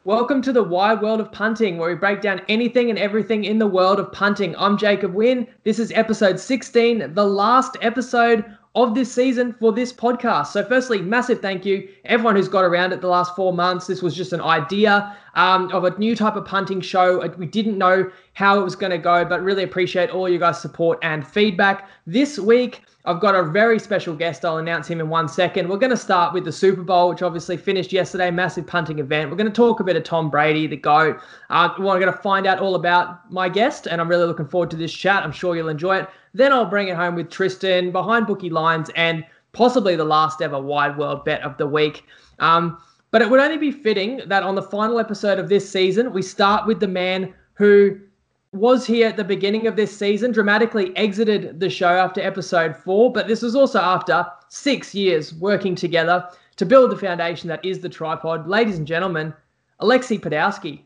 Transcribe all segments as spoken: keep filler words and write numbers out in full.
Welcome to the wide world of punting, where we break down anything and everything in the world of punting. I'm Jacob Wynn. This is episode sixteen, the last episode of this season for this podcast. So firstly, massive thank you everyone who's got around it the last four months. This was just an idea um, of a new type of punting show. We didn't know how it was going to go, but really appreciate all you guys' support and feedback. This week, I've got a very special guest. I'll announce him in one second. We're going to start with the Super Bowl, which obviously finished yesterday, massive punting event. We're going to talk a bit of Tom Brady, the GOAT. Uh, we're going to find out all about my guest, and I'm really looking forward to this chat. I'm sure you'll enjoy it. Then I'll bring it home with Tristan, behind bookie lines, and possibly the last ever wide world bet of the week. Um, but it would only be fitting that on the final episode of this season, we start with the man who was here at the beginning of this season, dramatically exited the show after episode four, but this was also after six years working together to build the foundation that is the Tripod. Ladies and gentlemen, Alexei Podolsky.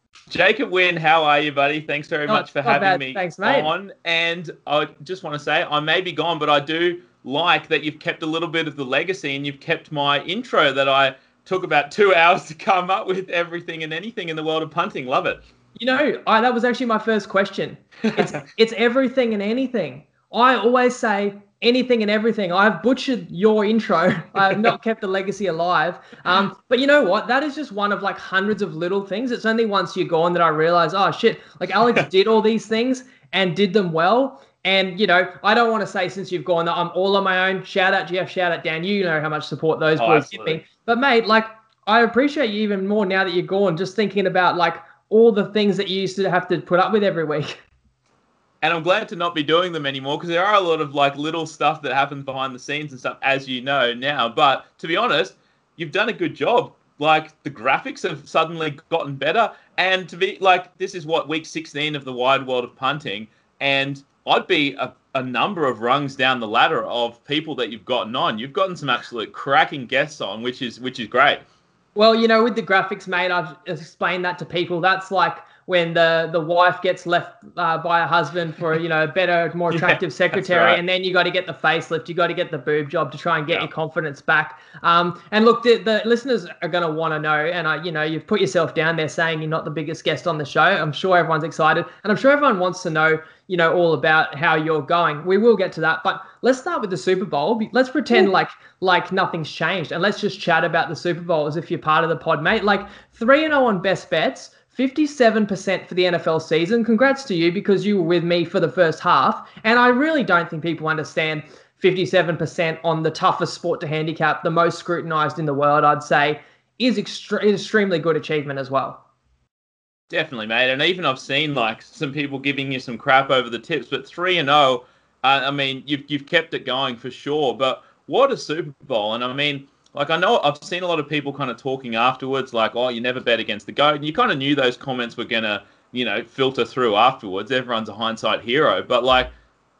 Jacob Wynn, how are you, buddy? Thanks very Not, much for having bad. me Thanks, mate. on. And I just want to say, I may be gone, but I do like that you've kept a little bit of the legacy and you've kept my intro that I took about two hours to come up with, everything and anything in the world of punting. Love it. You know, I, that was actually my first question. It's it's everything and anything. I always say anything and everything. I've butchered your intro. I have not kept the legacy alive. Um, but you know what? That is just one of like hundreds of little things. It's only once you're gone that I realize, oh shit, like Alex did all these things and did them well. And, you know, I don't want to say since you've gone that I'm all on my own. Shout out Jeff, shout out Dan. You know how much support those Oh, boys absolutely. give me. But mate, like I appreciate you even more now that you're gone, just thinking about like all the things that you used to have to put up with every week. And I'm glad to not be doing them anymore because there are a lot of like little stuff that happens behind the scenes and stuff, as you know now. But to be honest, you've done a good job. Like the graphics have suddenly gotten better. And to be like, this is what, week sixteen of the wide world of punting. And I'd be a, a number of rungs down the ladder of people that you've gotten on. You've gotten some absolute cracking guests on, which is which is great. Well, you know, with the graphics, mate, I've explained that to people. That's like when the, the wife gets left uh, by a husband for, you know, a better, more attractive Yeah, secretary. right. And then you got to get the facelift. You got to get the boob job to try and get Yeah. your confidence back. Um, and look, the, the listeners are going to want to know. And, I, you know, you've put yourself down there saying you're not the biggest guest on the show. I'm sure everyone's excited. And I'm sure everyone wants to know, you know, all about how you're going. We will get to that. But let's start with the Super Bowl. Let's pretend Ooh. like like nothing's changed. And let's just chat about the Super Bowl as if you're part of the pod, mate. Like three and oh on best bets, fifty-seven percent for the N F L season. Congrats to you because you were with me for the first half. And I really don't think people understand fifty-seven percent on the toughest sport to handicap, the most scrutinized in the world, I'd say, is extre- extremely good achievement as well. Definitely, mate. And even I've seen like some people giving you some crap over the tips, but three and oh, uh, I mean, you've you've kept it going for sure. But what a Super Bowl! And I mean, like I know I've seen a lot of people kind of talking afterwards, like, "Oh, you never bet against the GOAT," and you kind of knew those comments were gonna, you know, filter through afterwards. Everyone's a hindsight hero, but like,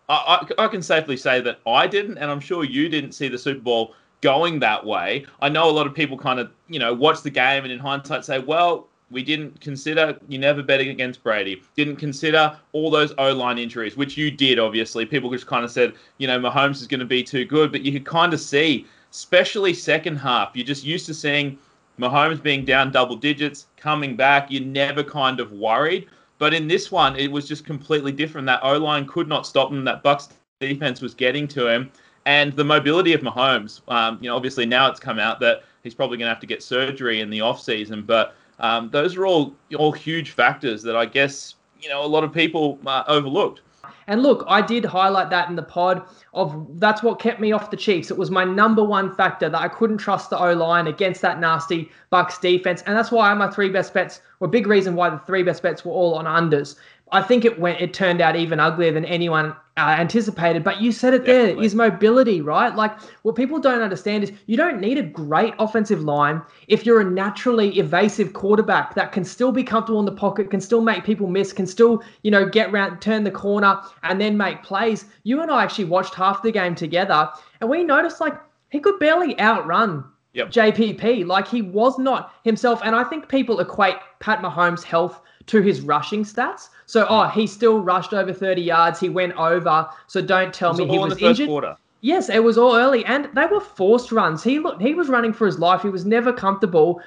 I I, I can safely say that I didn't, and I'm sure you didn't see the Super Bowl going that way. I know a lot of people kind of, you know, watch the game and in hindsight say, well, we didn't consider, you never betting against Brady. Didn't consider all those O-line injuries, which you did, obviously. People just kind of said, you know, Mahomes is going to be too good. But you could kind of see, especially second half, you're just used to seeing Mahomes being down double digits, coming back. You're never kind of worried. But in this one, it was just completely different. That O-line could not stop him. That Bucs defense was getting to him. And the mobility of Mahomes, um, you know, obviously now it's come out that he's probably going to have to get surgery in the offseason. But Um, those are all all huge factors that I guess, you know, a lot of people uh, overlooked. And look, I did highlight that in the pod of that's what kept me off the Chiefs. It was my number one factor that I couldn't trust the O-line against that nasty Bucs defense. And that's why my three best bets were a big reason why the three best bets were all on unders. I think it went. It turned out even uglier than anyone uh, anticipated. But you said it Definitely. there, is mobility, right? Like what people don't understand is you don't need a great offensive line if you're a naturally evasive quarterback that can still be comfortable in the pocket, can still make people miss, can still, you know, get around, turn the corner, and then make plays. You and I actually watched half the game together, and we noticed like he could barely outrun Yep. J P P. Like he was not himself. And I think people equate Pat Mahomes' health to his rushing stats. So, oh, he still rushed over thirty yards. He went over. So don't tell me he was injured. Quarter. Yes, it was all early. And they were forced runs. He looked, he was running for his life. He was never comfortable.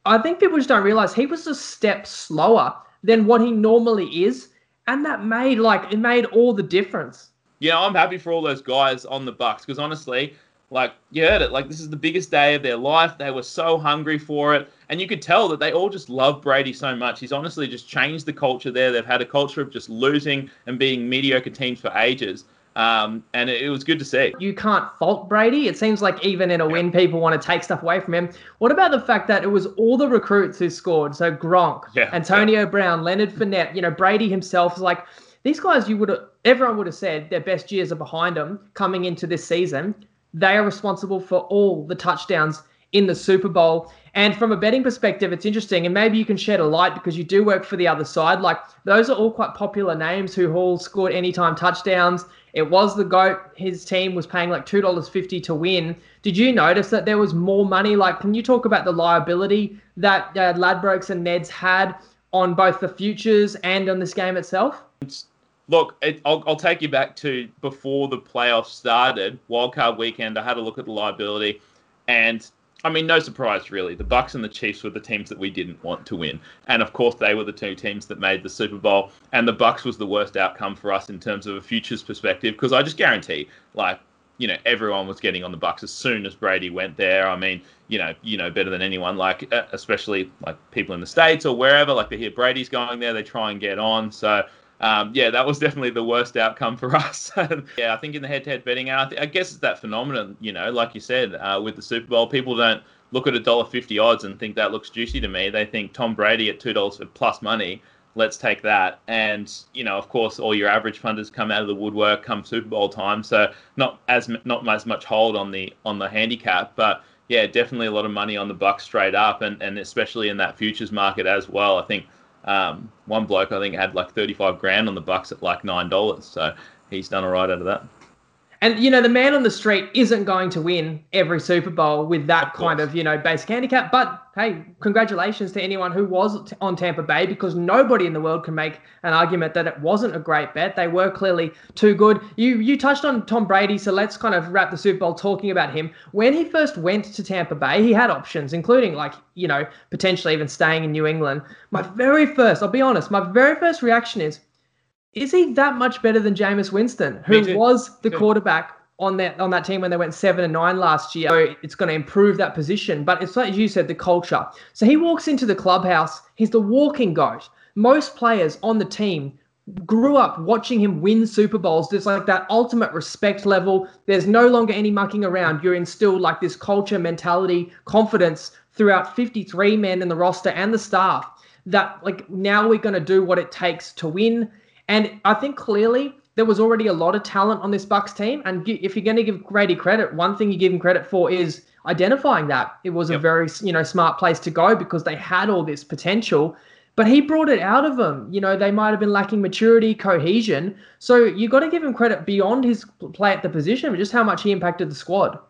I think people just don't realize he was a step slower than what he normally is. And that made, like, it made all the difference. Yeah, I'm happy for all those guys on the Bucks because honestly, like, you heard it, like, this is the biggest day of their life. They were so hungry for it. And you could tell that they all just love Brady so much. He's honestly just changed the culture there. They've had a culture of just losing and being mediocre teams for ages. Um, and it, it was good to see. You can't fault Brady. It seems like even in a win, people want to take stuff away from him. What about the fact that it was all the recruits who scored? So Gronk, yeah, Antonio yeah. Brown, Leonard Fournette, you know, Brady himself is like, these guys, you would have, everyone would have said their best years are behind them coming into this season. They are responsible for all the touchdowns in the Super Bowl. And from a betting perspective, it's interesting. And maybe you can shed a light because you do work for the other side. Like, those are all quite popular names who all scored anytime touchdowns. It was the GOAT. His team was paying like two dollars fifty to win. Did you notice that there was more money? Like, can you talk about the liability that uh, Ladbrokes and Neds had on both the futures and on this game itself? Look, it, I'll, I'll take you back to before the playoffs started, wildcard weekend. I had a look at the liability, and I mean, no surprise really. The Bucks and the Chiefs were the teams that we didn't want to win, and of course, they were the two teams that made the Super Bowl. And the Bucks was the worst outcome for us in terms of a futures perspective, because I just guarantee, like, you know, everyone was getting on the Bucks as soon as Brady went there. I mean, you know, you know better than anyone, like, especially like people in the States or wherever, like they hear Brady's going there, they try and get on. So. Um, yeah, that was definitely the worst outcome for us. yeah, I think in the head-to-head betting, I, th- I guess it's that phenomenon, you know, like you said, uh, with the Super Bowl, people don't look at a one dollar fifty odds and think that looks juicy to me. They think Tom Brady at two dollars plus money, let's take that. And, you know, of course, all your average funders come out of the woodwork come Super Bowl time, so not as not as much hold on the on the handicap, but yeah, definitely a lot of money on the Bucks straight up, and, and especially in that futures market as well. I think Um, one bloke, I think, had like thirty-five grand on the Bucks at like nine dollars. So he's done all right out of that. And, you know, the man on the street isn't going to win every Super Bowl with that of kind of, you know, basic handicap. But, hey, congratulations to anyone who was on Tampa Bay, because nobody in the world can make an argument that it wasn't a great bet. They were clearly too good. You you touched on Tom Brady, so let's kind of wrap the Super Bowl talking about him. When he first went to Tampa Bay, he had options, including, like, you know, potentially even staying in New England. My very first, I'll be honest, my very first reaction is, is he that much better than Jameis Winston, who was the quarterback on that on that team when they went seven and nine last year? So it's going to improve that position. But it's like you said, the culture. So he walks into the clubhouse. He's the walking GOAT. Most players on the team grew up watching him win Super Bowls. There's like that ultimate respect level. There's no longer any mucking around. You're instilled like this culture, mentality, confidence throughout fifty-three men in the roster and the staff that, like, now we're going to do what it takes to win. And I think clearly there was already a lot of talent on this Bucks team. And if you're going to give Brady credit, one thing you give him credit for is identifying that. It was yep. a very, you know, smart place to go because they had all this potential. But he brought it out of them. You know, they might have been lacking maturity, cohesion. So you got to give him credit beyond his play at the position, but just how much he impacted the squad.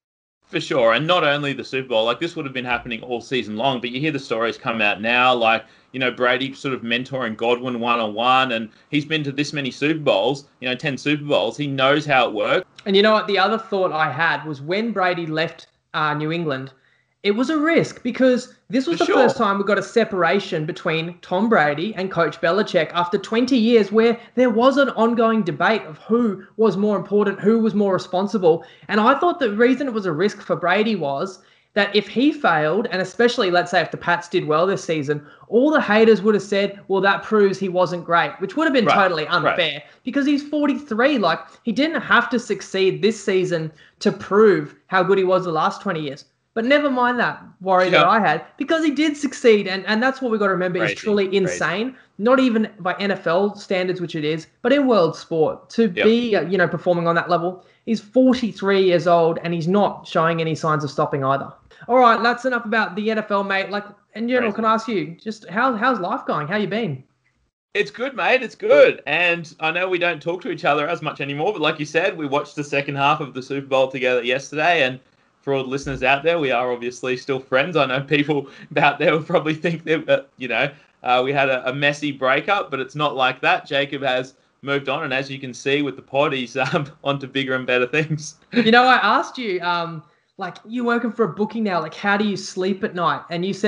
For sure. And not only the Super Bowl, like this would have been happening all season long, but you hear the stories come out now, like, you know, Brady sort of mentoring Godwin one-on-one, and he's been to this many Super Bowls, you know, ten Super Bowls. He knows how it works. And you know what? The other thought I had was when Brady left uh, New England, it was a risk because this was For the sure. first time we got a separation between Tom Brady and Coach Belichick after twenty years where there was an ongoing debate of who was more important, who was more responsible. And I thought the reason it was a risk for Brady was that if he failed, and especially, let's say, if the Pats did well this season, all the haters would have said, well, that proves he wasn't great, which would have been right, totally unfair right. because he's forty-three. Like, he didn't have to succeed this season to prove how good he was the last twenty years. But never mind that worry yep. that I had, because he did succeed. And, and that's what we've got to remember Crazy. is truly insane. Crazy. Not even by N F L standards, which it is, but in world sport. To yep. be, uh, you know, performing on that level. He's forty-three years old, and he's not showing any signs of stopping either. All right, that's enough about the N F L, mate. Like, in general, Crazy. can I ask you, just how how's life going? How you been? It's good, mate. It's good. And I know we don't talk to each other as much anymore, but like you said, we watched the second half of the Super Bowl together yesterday, and for all the listeners out there, we are obviously still friends. I know people out there will probably think that, uh, you know, uh, we had a, a messy breakup, but it's not like that. Jacob has moved on, and as you can see with the pod, he's um, on to bigger and better things. You know, I asked you, um, like, you're working for a bookie now, like, how do you sleep at night? And you said,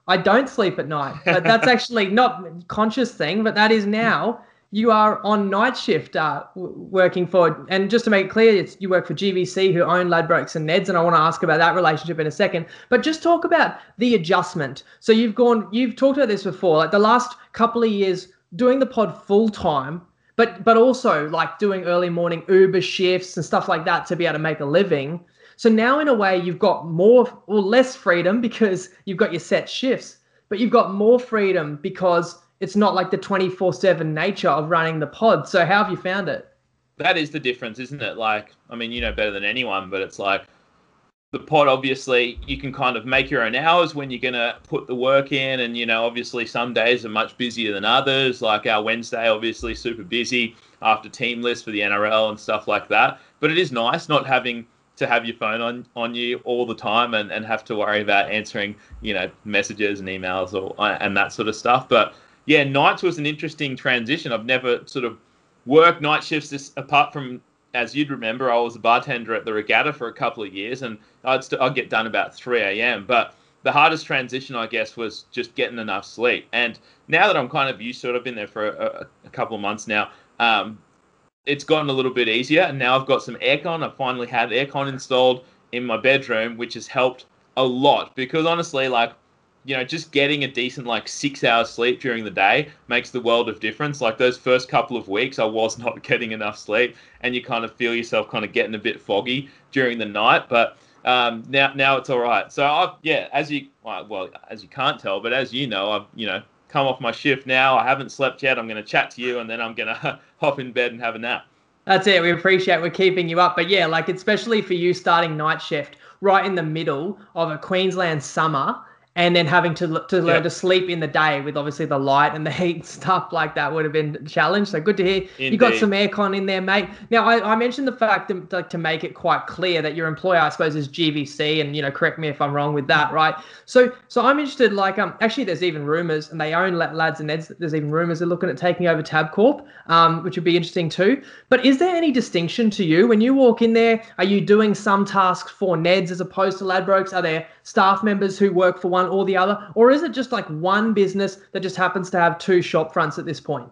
I don't sleep at night, but that's actually not a conscious thing, but that is now you are on night shift uh, w- working for, and just to make it clear, it's, you work for G V C who own Ladbrokes and Neds, and I want to ask about that relationship in a second, but just talk about the adjustment. So you've gone, you've talked about this before, like the last couple of years doing the pod full time, but but also like doing early morning Uber shifts and stuff like that to be able to make a living. So now in a way you've got more or less freedom because you've got your set shifts, but you've got more freedom because it's not like the twenty-four seven nature of running the pod. So how have you found it? That is the difference, isn't it? Like, I mean, you know better than anyone, but it's like the pod, obviously, you can kind of make your own hours when you're going to put the work in. And, you know, obviously some days are much busier than others. Like our Wednesday, obviously super busy after team list for the N R L and stuff like that. But it is nice not having to have your phone on, on you all the time and, and have to worry about answering, you know, messages and emails or and that sort of stuff. But yeah, nights was an interesting transition. I've never sort of worked night shifts this, apart from, as you'd remember, I was a bartender at the Regatta for a couple of years, and I'd, st- I'd get done about three a.m. But the hardest transition, I guess, was just getting enough sleep. And now that I'm kind of used to it, I've been there for a, a couple of months now, um, it's gotten a little bit easier. And now I've got some aircon. I've finally had aircon installed in my bedroom, which has helped a lot. Because honestly, like, you know, just getting a decent like six hours sleep during the day makes the world of difference. Like those first couple of weeks, I was not getting enough sleep, and you kind of feel yourself kind of getting a bit foggy during the night. But um, now, now it's all right. So I've, yeah, as you, well, as you can't tell, but as you know, I've, you know, come off my shift now. I haven't slept yet. I'm going to chat to you, and then I'm going to hop in bed and have a nap. That's it. We appreciate we're keeping you up. But yeah, like especially for you starting night shift right in the middle of a Queensland summer, and then having to to learn Yep. to sleep in the day with obviously the light and the heat and stuff like that would have been a challenge. So good to hear you got Indeed. some aircon in there, mate. Now I, I mentioned the fact that like to make it quite clear that your employer, I suppose, is G V C, and you know, correct me if I'm wrong with that, right? So so I'm interested. Like um, actually, there's even rumors, and they own Lads and Neds. There's even rumors they're looking at taking over Tabcorp, um, which would be interesting too. But is there any distinction to you when you walk in there? Are you doing some tasks for Neds as opposed to Ladbrokes? Are there staff members who work for one or the other? Or is it just like one business that just happens to have two shop fronts at this point?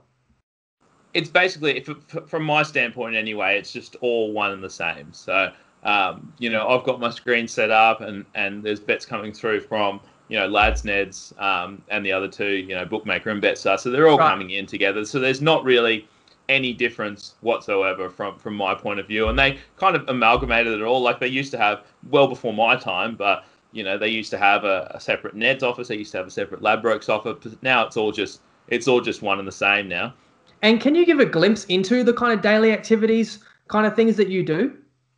It's basically, if, from my standpoint anyway, it's just all one and the same. So, um, you know, I've got my screen set up, and, and there's bets coming through from, you know, Lads, Neds, um, and the other two, you know, Bookmaker and Betstar. So they're all right. coming in together. So there's not really any difference whatsoever from, from my point of view. And they kind of amalgamated it all. Like they used to have, well before my time, but you know, they used to have a, a separate Neds office. They used to have a separate Ladbrokes office. Now it's all just it's all just one and the same now. And can you give a glimpse into the kind of daily activities, kind of things that you do?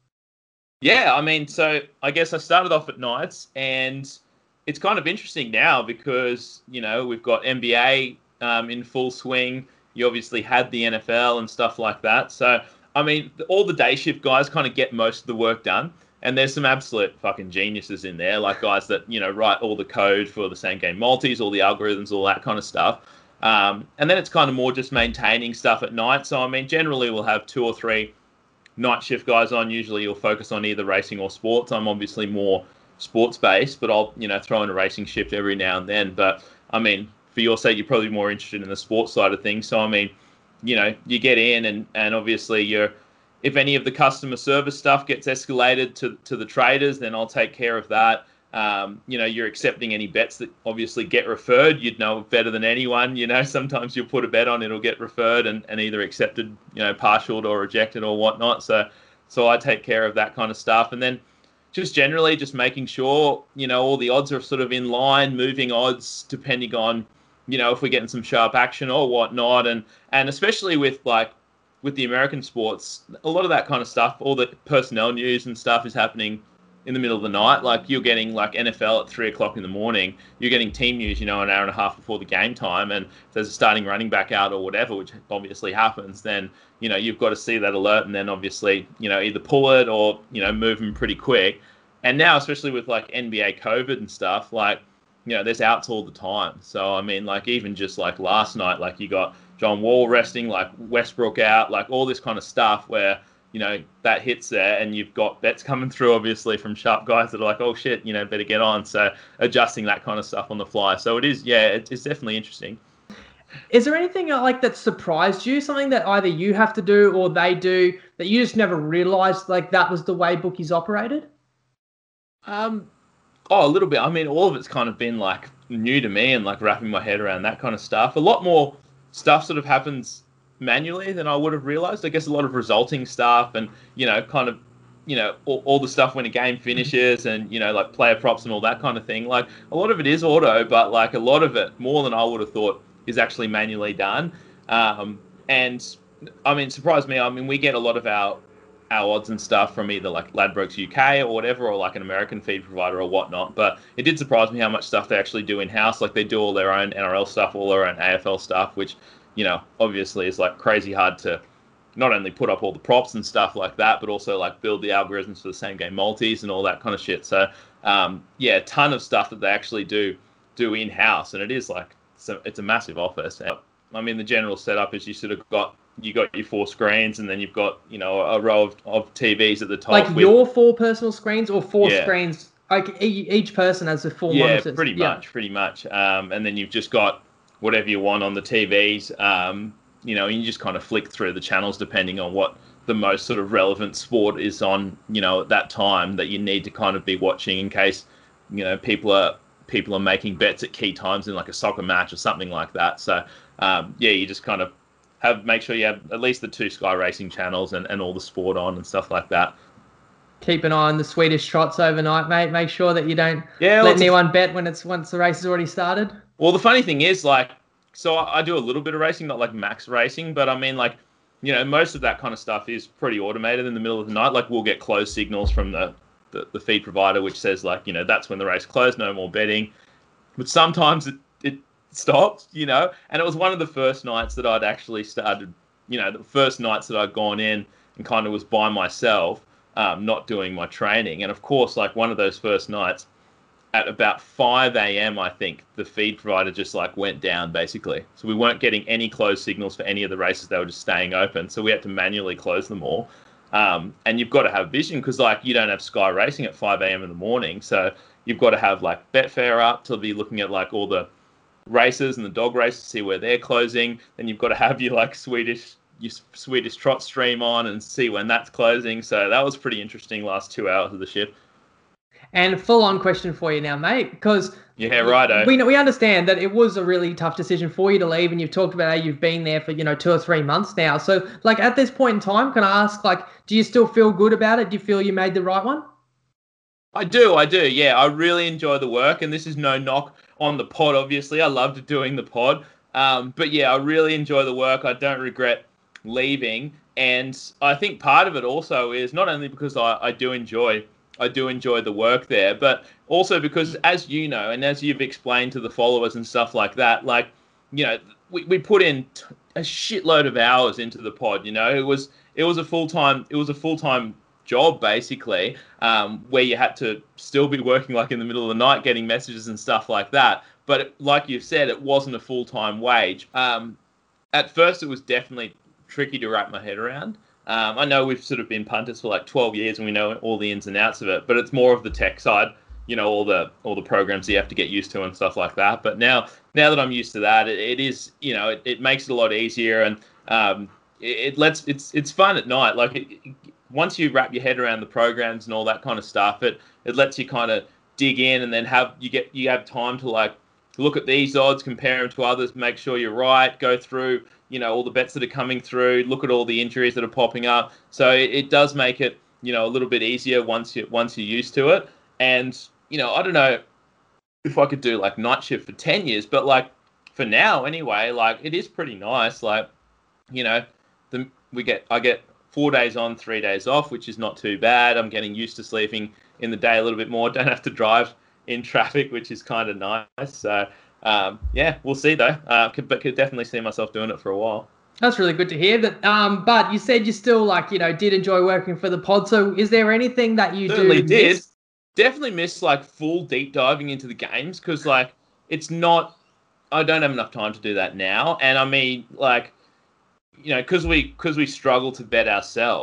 Yeah, I mean, so I guess I started off at nights, and it's kind of interesting now because, you know, we've got N B A um, in full swing. You obviously had the N F L and stuff like that. So, I mean, all the day shift guys kind of get most of the work done. And there's some absolute fucking geniuses in there, like guys that, you know, write all the code for the same game multis, all the algorithms, all that kind of stuff. Um, and then it's kind of more just maintaining stuff at night. So, I mean, generally we'll have two or three night shift guys on. Usually you'll focus on either racing or sports. I'm obviously more sports based, but I'll, you know, throw in a racing shift every now and then. But, I mean, for your sake, you're probably more interested in the sports side of things. So, I mean, you know, you get in and, and obviously you're, if any of the customer service stuff gets escalated to, to the traders, then I'll take care of that. Um, you know, you're accepting any bets that obviously get referred. You'd know better than anyone. You know, sometimes you'll put a bet on, it'll get referred and, and either accepted, you know, partialed or rejected or whatnot. So, so I take care of that kind of stuff. And then just generally just making sure, you know, all the odds are sort of in line, moving odds depending on, you know, if we're getting some sharp action or whatnot. And, and especially with like, with the American sports, a lot of that kind of stuff, all the personnel news and stuff is happening in the middle of the night. Like you're getting like N F L at three o'clock in the morning. You're getting team news, you know, an hour and a half before the game time. And if there's a starting running back out or whatever, which obviously happens, then, you know, you've got to see that alert and then obviously, you know, either pull it or, you know, move them pretty quick. And now, especially with like N B A COVID and stuff, like, you know, there's outs all the time. So, I mean, like even just like last night, like you got John Wall resting, like Westbrook out, like all this kind of stuff where, you know, that hits there, and you've got bets coming through, obviously, from sharp guys that are like, oh shit, you know, better get on. So adjusting that kind of stuff on the fly. So it is, yeah, it, it's definitely interesting. Is there anything uh, like that surprised you? Something that either you have to do or they do that you just never realized like that was the way bookies operated? Um, oh, a little bit. I mean, all of it's kind of been like new to me and like wrapping my head around that kind of stuff. A lot more stuff sort of happens manually than I would have realized. I guess a lot of resulting stuff and, you know, kind of, you know, all, all the stuff when a game finishes and, you know, like player props and all that kind of thing. Like a lot of it is auto, but like a lot of it, more than I would have thought, is actually manually done. Um, and I mean, surprised me. I mean, we get a lot of our our odds and stuff from either like Ladbrokes U K or whatever, or like an American feed provider or whatnot. But it did surprise me how much stuff they actually do in-house. Like they do all their own N R L stuff, all their own A F L stuff, which, you know, obviously is like crazy hard to not only put up all the props and stuff like that, but also like build the algorithms for the same game multis and all that kind of shit. So um, yeah, a ton of stuff that they actually do do in-house. And it is like, so it's a massive office. I mean, the general setup is you sort of got you got your four screens, and then you've got, you know, a row of, of T Vs at the top. Like with, your four personal screens, or four yeah. screens? Like each person has a full yeah, monitors. pretty yeah, much, pretty much. Um, and then you've just got whatever you want on the T Vs. Um, you know, and you just kind of flick through the channels depending on what the most sort of relevant sport is on, you know, at that time that you need to kind of be watching in case, you know, people are. people are making bets at key times in like a soccer match or something like that. So, um, yeah, you just kind of have, make sure you have at least the two Sky Racing channels and, and all the sport on and stuff like that. Keep an eye on the Swedish trots overnight, mate. Make sure that you don't yeah, let anyone bet when it's once the race has already started. Well, the funny thing is, like, so I do a little bit of racing, not like max racing, but I mean, like, you know, most of that kind of stuff is pretty automated in the middle of the night. Like, we'll get closed signals from the The, the feed provider, which says like, you know, that's when the race closed, no more betting. But sometimes it, it stops, you know, and it was one of the first nights that I'd actually started, you know, the first nights that I'd gone in and kind of was by myself, um, not doing my training. And of course, like one of those first nights at about five a.m., I think the feed provider just like went down basically. So we weren't getting any closed signals for any of the races. They were just staying open. So we had to manually close them all. Um, and you've got to have vision because, like, you don't have Sky Racing at five a.m. in the morning. So you've got to have, like, Betfair up to be looking at, like, all the races and the dog races to see where they're closing. Then you've got to have your, like, Swedish your Swedish trot stream on and see when that's closing. So that was pretty interesting last two hours of the shift. And full-on question for you now, mate, because yeah, righto. We we understand that it was a really tough decision for you to leave, and you've talked about how you've been there for, you know, two or three months now. So, like, at this point in time, can I ask, like, do you still feel good about it? Do you feel you made the right one? I do, I do. Yeah, I really enjoy the work, and this is no knock on the pod, obviously. I loved doing the pod. Um, but, yeah, I really enjoy the work. I don't regret leaving. And I think part of it also is not only because I, I do enjoy I do enjoy the work there, but also because, as you know, and as you've explained to the followers and stuff like that, like, you know, we, we put in t- a shitload of hours into the pod. You know, it was it was a full time it was a full time job basically, um, where you had to still be working like in the middle of the night, getting messages and stuff like that. But it, like you've said, it wasn't a full time wage. Um, at first, it was definitely tricky to wrap my head around. Um, I know we've sort of been punters for like twelve years and we know all the ins and outs of it, but it's more of the tech side, you know, all the all the programs you have to get used to and stuff like that. But now, now that I'm used to that, it, it is, you know, it, it makes it a lot easier, and um, it, it lets it's it's fun at night. Like it, it, once you wrap your head around the programs and all that kind of stuff, it it lets you kind of dig in, and then have you get you have time to like look at these odds, compare them to others, make sure you're right, go through, you know, all the bets that are coming through, look at all the injuries that are popping up. So it, it does make it, you know, a little bit easier once you once you're used to it. And, you know, I don't know if I could do like night shift for ten years, but like for now anyway, like it is pretty nice. Like, you know, the we get I get four days on, three days off, which is not too bad. I'm getting used to sleeping in the day a little bit more. Don't have to drive in traffic, which is kind of nice. So um, yeah, we'll see though. Uh, could, but could definitely see myself doing it for a while. That's really good to hear. That, um, but you said you still like, you know, did enjoy working for the pod. So is there anything that you Certainly do did. miss? Definitely miss like full deep diving into the games, because like it's not. I don't have enough time to do that now, and I mean like, you know, because we because we struggle to bet ourselves.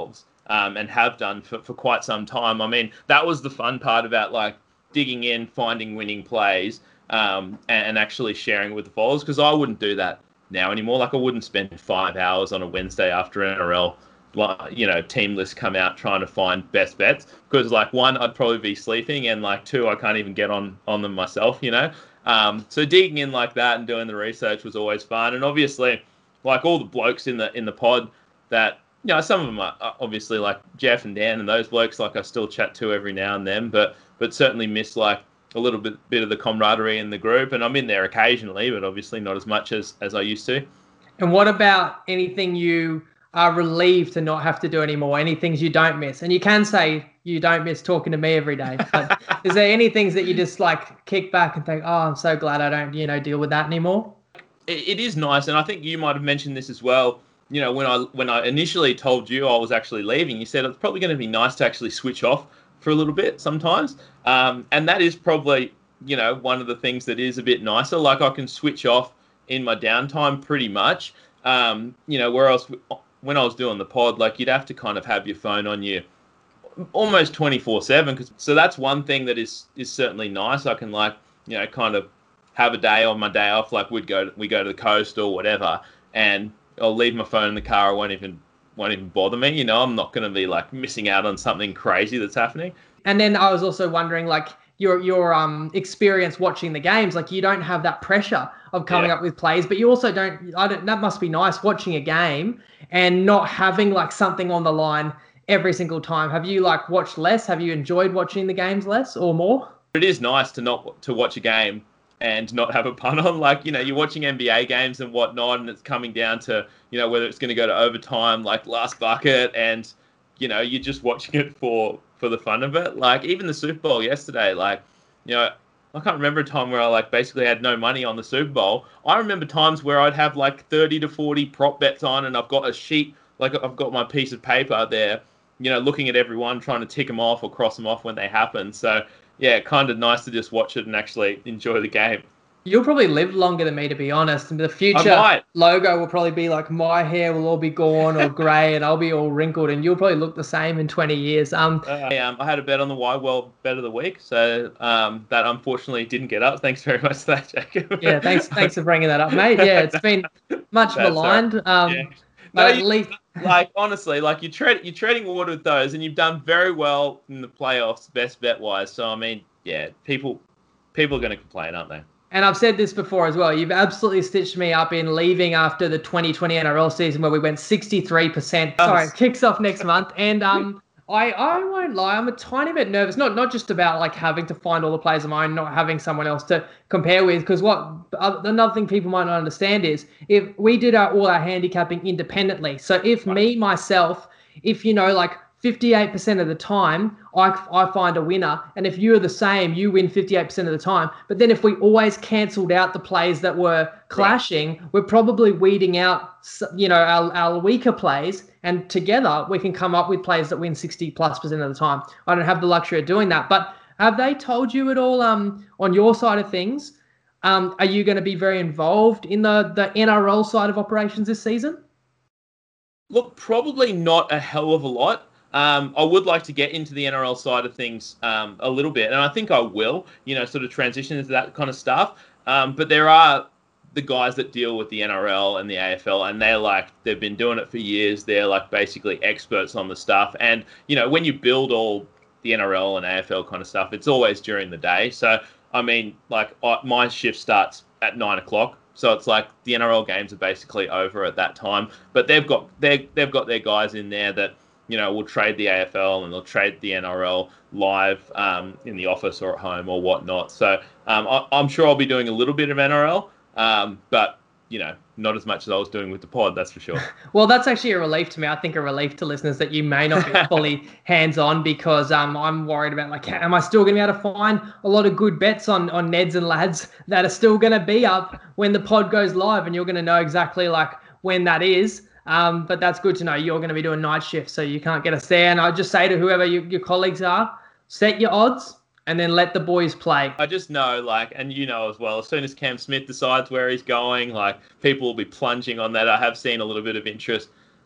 um, and have done for, for quite some time. I mean, that was the fun part about like digging in, finding winning plays, um, and, and actually sharing with the followers, because I wouldn't do that now anymore. Like I wouldn't spend five hours on a Wednesday after N R L, you know, team lists come out trying to find best bets, because like one, I'd probably be sleeping, and like two, I can't even get on on them myself, you know. Um, so digging in like that and doing the research was always fun. And obviously, like all the blokes in the in the pod that, you know, some of them are obviously like Jeff and Dan and those blokes, like I still chat to every now and then, but but certainly miss like a little bit bit of the camaraderie in the group. And I'm in there occasionally, but obviously not as much as, as I used to. And what about anything you are relieved to not have to do anymore? Any things you don't miss? And you can say you don't miss talking to me every day, but is there any things that you just like kick back and think, oh, I'm so glad I don't, you know, deal with that anymore? It, it is nice. And I think you might have mentioned this as well. You know, when I when I initially told you I was actually leaving, you said it's probably going to be nice to actually switch off for a little bit sometimes. Um, and that is probably, you know, one of the things that is a bit nicer. Like I can switch off in my downtime pretty much. Um, you know, where else when I was doing the pod, like you'd have to kind of have your phone on you almost twenty-four seven. Cause, so that's one thing that is is certainly nice. I can like, you know, kind of have a day on my day off. Like we'd go to, we go to the coast or whatever, and I'll leave my phone in the car. I won't even won't even bother me. You know, I'm not going to be like missing out on something crazy that's happening. And then I was also wondering, like your your um experience watching the games, like you don't have that pressure of coming yeah. up with plays, but you also don't. I don't. That must be nice watching a game and not having like something on the line every single time. Have you like watched less? Have you enjoyed watching the games less or more? It is nice to not to watch a game and not have a pun on. Like, you know, you're watching N B A games and whatnot, and it's coming down to, you know, whether it's going to go to overtime, like last bucket, and, you know, you're just watching it for, for the fun of it. Like, even the Super Bowl yesterday, like, you know, I can't remember a time where I, like, basically had no money on the Super Bowl. I remember times where I'd have, like, thirty to forty prop bets on, and I've got a sheet, like, I've got my piece of paper there, you know, looking at everyone, trying to tick them off or cross them off when they happen. So, yeah, kind of nice to just watch it and actually enjoy the game. You'll probably live longer than me, to be honest. And the future logo will probably be like my hair will all be gone or grey and I'll be all wrinkled, and you'll probably look the same in twenty years. Um, uh, um I had a bet on the Wide World Bet of the Week, so um, that unfortunately didn't get up. Thanks very much for that, Jacob. yeah, thanks thanks for bringing that up, mate. Yeah, it's been much maligned. Right. Um, yeah. No, you, least... like honestly, like you tread, you're treading water with those, and you've done very well in the playoffs, best bet wise. So I mean, yeah, people, people are going to complain, aren't they? And I've said this before as well. You've absolutely stitched me up in leaving after the twenty twenty N R L season where we went sixty-three percent. Sorry, it kicks off next month, and um, I I won't lie, I'm a tiny bit nervous. Not not just about like having to find all the players of mine, not having someone else to compare with. Because what another thing people might not understand is if we did our all our handicapping independently. So if right. me myself, if you know like fifty-eight percent of the time I I find a winner, and if you're the same, you win fifty-eight percent of the time. But then if we always cancelled out the plays that were clashing, right. we're probably weeding out you know our our weaker plays. And together, we can come up with players that win sixty plus percent of the time. I don't have the luxury of doing that. But have they told you at all um, on your side of things? Um, are you going to be very involved in the, the N R L side of operations this season? Look, probably not a hell of a lot. Um, I would like to get into the N R L side of things um, a little bit. And I think I will, you know, sort of transition into that kind of stuff. Um, but there are the guys that deal with the N R L and the A F L, and they're like, they've been doing it for years. They're like basically experts on the stuff. And, you know, when you build all the N R L and A F L kind of stuff, it's always during the day. So, I mean, like I, my shift starts at nine o'clock. So it's like the N R L games are basically over at that time, but they've got, they they've got their guys in there that, you know, will trade the A F L and they'll trade the N R L live um, in the office or at home or whatnot. So um, I, I'm sure I'll be doing a little bit of N R L. Um, but, you know, not as much as I was doing with the pod, that's for sure. Well, that's actually a relief to me. I think a relief to listeners that you may not be fully hands-on, because um, I'm worried about, like, am I still going to be able to find a lot of good bets on, on Neds and Lads that are still going to be up when the pod goes live, and you're going to know exactly, like, when that is. Um, but that's good to know. You're going to be doing night shifts, so you can't get us there. And I'll just say to whoever you, your colleagues are, set your odds and then let the boys play. I just know, like, and you know as well, as soon as Cam Smith decides where he's going, like, people will be plunging on that. I have seen a little bit of interest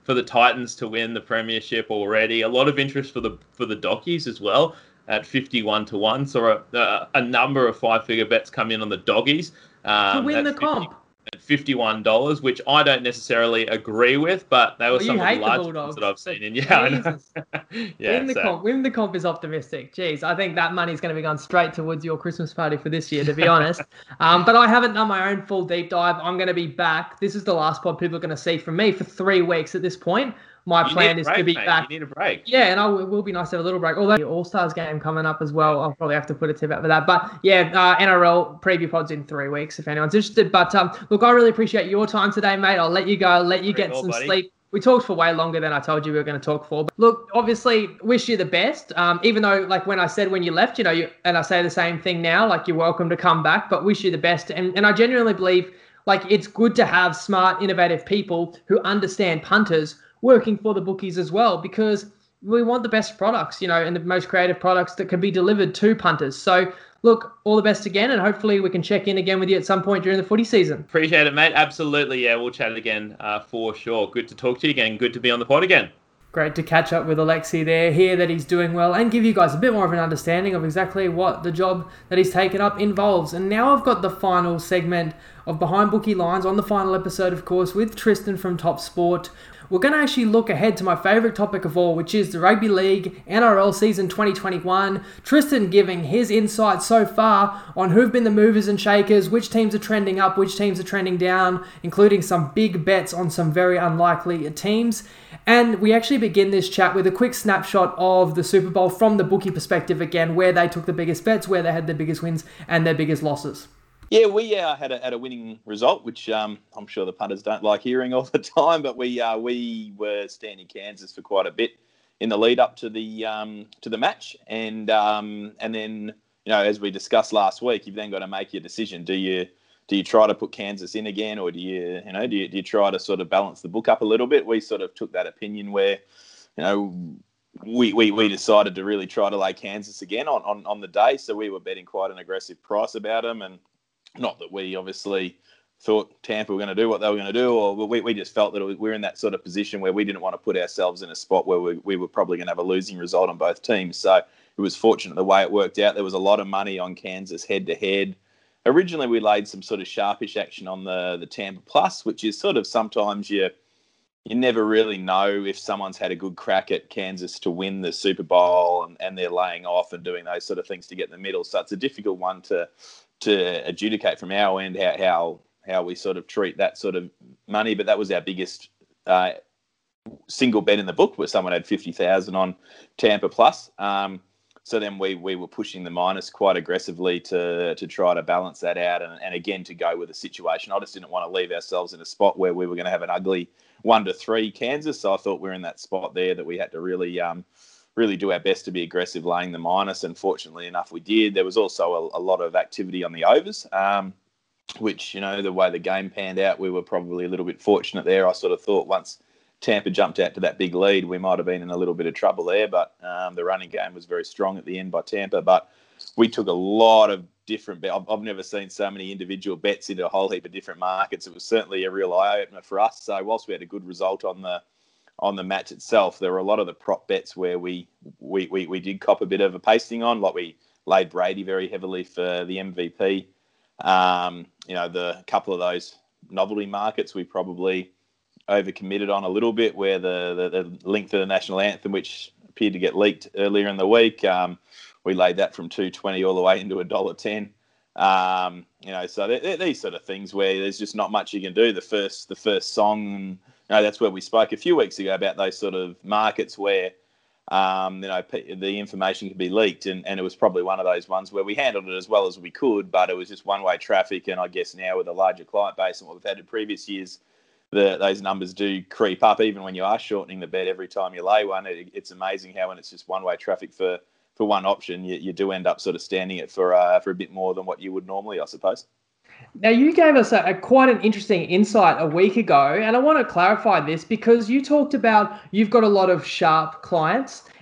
for the Titans to win the premiership already. A lot of interest for the for the Doggies as well at fifty-one to one. So a, a number of five-figure bets come in on the Doggies. Um, to win the comp. At fifty-one dollars, which I don't necessarily agree with, but they were well, some of the largest ones that I've seen in. Yeah, I know. yeah. Win the so. comp. Win the comp is optimistic. Jeez, I think that money's going to be going straight towards your Christmas party for this year, to be honest. Um, but I haven't done my own full deep dive. I'm going to be back. This is the last pod people are going to see from me for three weeks at this point. My you plan is break, to be mate. back. You need a break. Yeah, and I will, it will be nice to have a little break. Although the All-Stars game coming up as well, I'll probably have to put a tip out for that. But yeah, uh, N R L preview pods in three weeks if anyone's interested. But um, look, I really appreciate your time today, mate. I'll let you go, let you get Very some well, sleep. We talked for way longer than I told you we were going to talk for. But look, obviously, wish you the best. Um, even though, like when I said when you left, you know, you, and I say the same thing now, like you're welcome to come back. But wish you the best. And and I genuinely believe like it's good to have smart, innovative people who understand punters working for the bookies as well, because we want the best products, you know, and the most creative products that can be delivered to punters. So look, all the best again, and hopefully we can check in again with you at some point during the footy season. Appreciate it, mate. Absolutely. Yeah, we'll chat again uh, for sure. Good to talk to you again. Good to be on the pod again. Great to catch up with Alexi there, hear that he's doing well, and give you guys a bit more of an understanding of exactly what the job that he's taken up involves. And now I've got the final segment of Behind Bookie Lines on the final episode, of course, with Tristan from Top Sport. We're going to actually look ahead to my favourite topic of all, which is the Rugby League N R L season twenty twenty-one. Tristan giving his insights so far on who've been the movers and shakers, which teams are trending up, which teams are trending down, including some big bets on some very unlikely teams. And we actually begin this chat with a quick snapshot of the Super Bowl from the bookie perspective again, where they took the biggest bets, where they had their biggest wins and their biggest losses. Yeah, we uh, had a had a winning result, which um, I'm sure the punters don't like hearing all the time. But we uh, we were standing Kansas for quite a bit in the lead up to the um, to the match, and um, and then you know as we discussed last week, you've then got to make your decision. Do you do you try to put Kansas in again, or do you you know do you, do you try to sort of balance the book up a little bit? We sort of took that opinion where you know. We, we we decided to really try to lay Kansas again on, on, on the day, so we were betting quite an aggressive price about them, and not that we obviously thought Tampa were going to do what they were going to do, or we, we just felt that we were in that sort of position where we didn't want to put ourselves in a spot where we, we were probably going to have a losing result on both teams. So it was fortunate the way it worked out. There was a lot of money on Kansas head-to-head. Originally, we laid some sort of sharpish action on the, the Tampa Plus, which is sort of sometimes you you never really know if someone's had a good crack at Kansas to win the Super Bowl and, and they're laying off and doing those sort of things to get in the middle. So it's a difficult one to to adjudicate from our end how how, how we sort of treat that sort of money. But that was our biggest uh, single bet in the book, where someone had fifty thousand on Tampa Plus. Um, so then we we were pushing the minus quite aggressively to to try to balance that out and, and again to go with the situation. I just didn't want to leave ourselves in a spot where we were going to have an ugly one to three Kansas. So I thought we we're in that spot there that we had to really um, really do our best to be aggressive laying the minus. And fortunately enough, we did. There was also a, a lot of activity on the overs, um, which, you know, the way the game panned out, we were probably a little bit fortunate there. I sort of thought once Tampa jumped out to that big lead, we might have been in a little bit of trouble there. But um, the running game was very strong at the end by Tampa. But we took a lot of different bets. I've, I've never seen so many individual bets into a whole heap of different markets. It was certainly a real eye-opener for us. So whilst we had a good result on the on the match itself, there were a lot of the prop bets where we we we, we did cop a bit of a pasting on. Like we laid Brady very heavily for the M V P. Um, you know, the couple of those novelty markets we probably overcommitted on a little bit, where the, the, the link to the national anthem, which appeared to get leaked earlier in the week, um, we laid that from two twenty all the way into one dollar ten. Um, you know, so they're, they're these sort of things where there's just not much you can do. The first the first song, you know, that's where we spoke a few weeks ago about those sort of markets where um, you know the information can be leaked, and, and it was probably one of those ones where we handled it as well as we could, but it was just one-way traffic. And I guess now with a larger client base and what we've had in previous years, The, those numbers do creep up. Even when you are shortening the bet every time you lay one, it, it's amazing how when it's just one-way traffic for, for one option, you, you do end up sort of standing it for uh, for a bit more than what you would normally, I suppose. Now, you gave us a, a quite an interesting insight a week ago, and I want to clarify this because you talked about you've got a lot of sharp clients,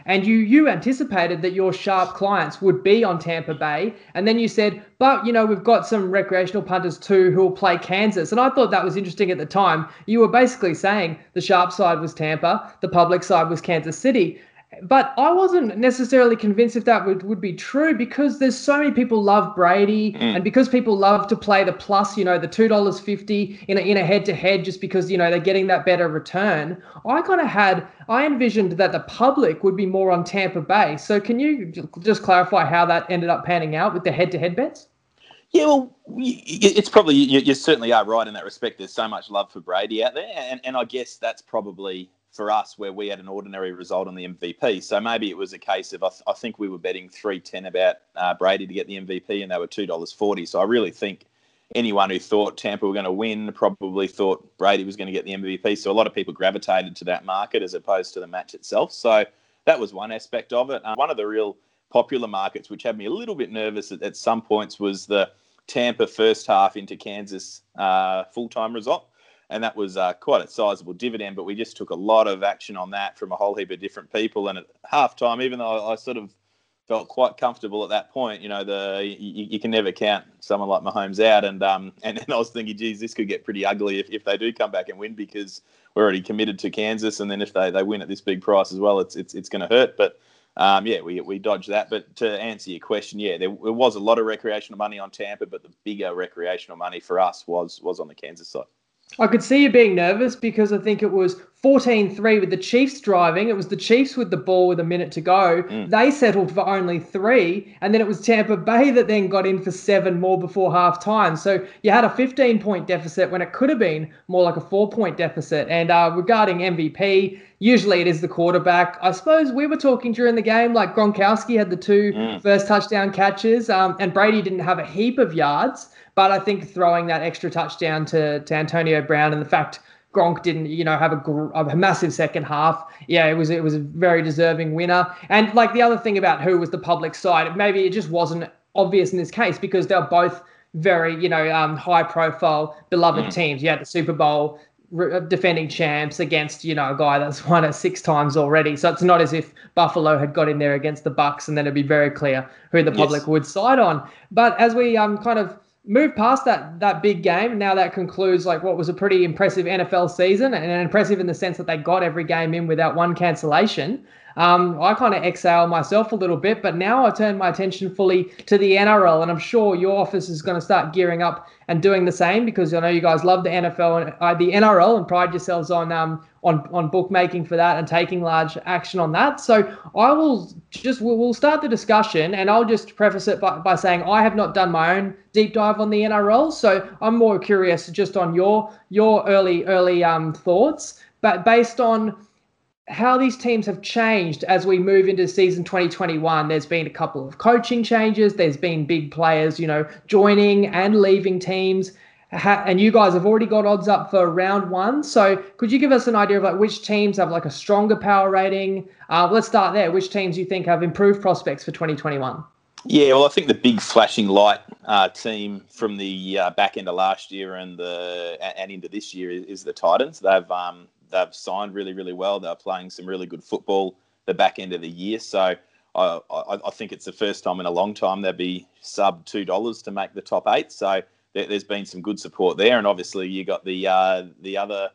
and you you anticipated that your sharp clients would be on Tampa Bay, and then you said, but you know we've got some recreational punters too who will play Kansas, and I thought that was interesting at the time. You were basically saying the sharp side was Tampa, the public side was Kansas City. But I wasn't necessarily convinced if that would, would be true, because there's so many people love Brady, mm. and because people love to play the plus, you know, the two dollars fifty in a, in a head-to-head just because, you know, they're getting that better return. I kind of had, I envisioned that the public would be more on Tampa Bay. So can you just clarify how that ended up panning out with the head-to-head bets? Yeah, well, it's probably, you, you certainly are right in that respect. There's so much love for Brady out there. And, and I guess that's probably, for us, where we had an ordinary result on the M V P. So maybe it was a case of, I, th- I think we were betting three ten about uh, Brady to get the M V P, and they were two dollars forty. So I really think anyone who thought Tampa were going to win probably thought Brady was going to get the M V P. So a lot of people gravitated to that market as opposed to the match itself. So that was one aspect of it. Um, one of the real popular markets, which had me a little bit nervous at, at some points, was the Tampa first half into Kansas uh, full-time result. And that was uh, quite a sizable dividend, but we just took a lot of action on that from a whole heap of different people. And at halftime, even though I sort of felt quite comfortable at that point, you know, the you, you can never count someone like Mahomes out. And um and, and I was thinking, geez, this could get pretty ugly if, if they do come back and win, because we're already committed to Kansas. And then if they, they win at this big price as well, it's it's it's going to hurt. But um yeah, we we dodged that. But to answer your question, yeah, there, there was a lot of recreational money on Tampa, but the bigger recreational money for us was was on the Kansas side. I could see you being nervous because I think it was fourteen three with the Chiefs driving. It was the Chiefs with the ball with a minute to go. Mm. They settled for only three, and then it was Tampa Bay that then got in for seven more before halftime. So you had a fifteen-point deficit when it could have been more like a four-point deficit. And uh, regarding M V P, usually it is the quarterback. I suppose we were talking during the game, like Gronkowski had the two mm. first touchdown catches, um, and Brady didn't have a heap of yards. But I think throwing that extra touchdown to, to Antonio Brown, and the fact Gronk didn't, you know, have a, a massive second half, yeah, it was it was a very deserving winner. And like the other thing about who was the public side, maybe it just wasn't obvious in this case because they're both very, you know, um, high profile, beloved mm. teams. You had the Super Bowl defending champs against, you know, a guy that's won it six times already. So it's not as if Buffalo had got in there against the Bucs, and then it'd be very clear who the public yes. would side on. But as we um kind of move past that that big game, now that concludes like what was a pretty impressive N F L season, and impressive in the sense that they got every game in without one cancellation. Um, I kind of exhale myself a little bit, but now I turn my attention fully to the N R L, and I'm sure your office is going to start gearing up and doing the same, because I know you guys love the N F L and uh, the N R L and pride yourselves on um on on bookmaking for that and taking large action on that. So I will just we'll, we'll start the discussion, and I'll just preface it by, by saying I have not done my own deep dive on the N R L, so I'm more curious just on your your early early um thoughts, but based on how these teams have changed as we move into season twenty twenty-one. There's been a couple of coaching changes. There's been big players, you know, joining and leaving teams. And you guys have already got odds up for round one. So could you give us an idea of like which teams have like a stronger power rating? Uh, let's start there. Which teams you think have improved prospects for twenty twenty-one? Yeah, well, I think the big flashing light uh, team from the uh, back end of last year and the and into this year is, is the Titans. They've um, they've signed really, really well. They're playing some really good football the back end of the year. So I, I, I think it's the first time in a long time they'll be sub two dollars to make the top eight. So there, there's been some good support there, and obviously you got the uh, the other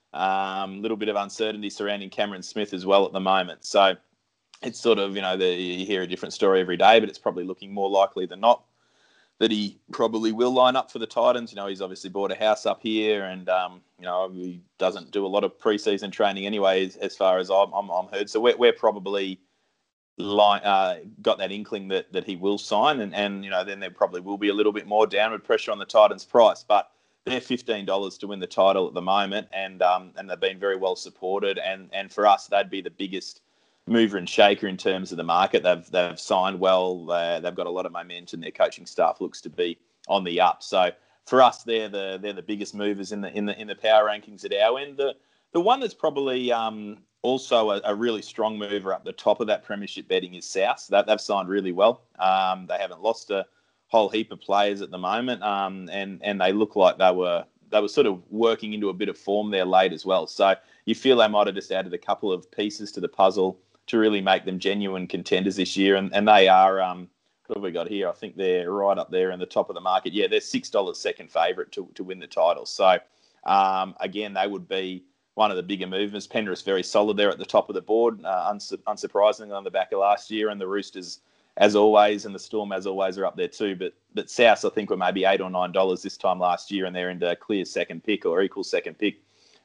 um, little bit of uncertainty surrounding Cameron Smith as well at the moment. So it's sort of, you know, the, you hear a different story every day, but it's probably looking more likely than not that he probably will line up for the Titans. You know, he's obviously bought a house up here, and um, you know, he doesn't do a lot of preseason training anyway, as, as far as I'm, I'm, I'm heard. So we're, we're probably line, uh, got that inkling that, that he will sign, and, and you know, then there probably will be a little bit more downward pressure on the Titans' price. But they're fifteen dollars to win the title at the moment, and um, and they've been very well supported. And and for us, they'd be the biggest mover and shaker in terms of the market. They've they've signed well. Uh, they've got a lot of momentum. Their coaching staff looks to be on the up. So for us, they're the they're the biggest movers in the in the in the power rankings at our end. The the one that's probably um, also a, a really strong mover up the top of that premiership betting is South. That they've signed really well. Um, they haven't lost a whole heap of players at the moment, um, and and they look like they were they were sort of working into a bit of form there late as well. So you feel they might have just added a couple of pieces to the puzzle to really make them genuine contenders this year. And, and they are, um, what have we got here? I think they're right up there in the top of the market. Yeah, they're six dollars second favourite to, to win the title. So, um, again, they would be one of the bigger movements. Penrith's very solid there at the top of the board, uh, uns- unsurprisingly on the back of last year. And the Roosters, as always, and the Storm, as always, are up there too. But but South, I think, were maybe eight or nine dollars this time last year, and they're into a clear second pick or equal second pick.